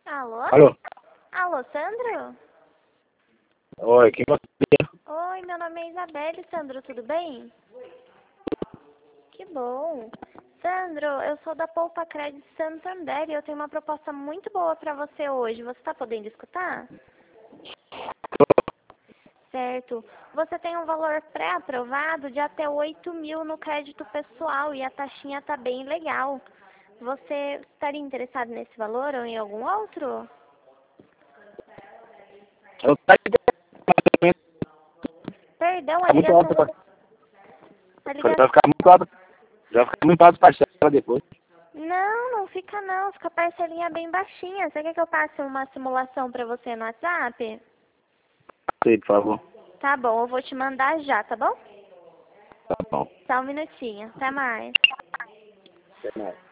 Alô? Alô? Alô, Sandro? Oi, quem você é? Oi, meu nome é Isabelle, Sandro, tudo bem? Que bom. Sandro, eu sou da Poupa Crédito Santander e eu tenho uma proposta muito boa para você hoje. Você está podendo escutar? Certo. Você tem um valor pré-aprovado de até 8.000 no crédito pessoal e a taxinha tá bem legal. Você estaria interessado nesse valor ou em algum outro? Eu tá Perdão, a muito alto, ligação... A vai ligação... ficar muito alto, vai ficar muito alto parcela depois. Não, não fica não. Fica a parcelinha bem baixinha. Você quer que eu passe uma simulação para você no WhatsApp? Sei, por favor. Tá bom, eu vou te mandar já, tá bom? Tá bom. Só um minutinho. Até mais. Até mais.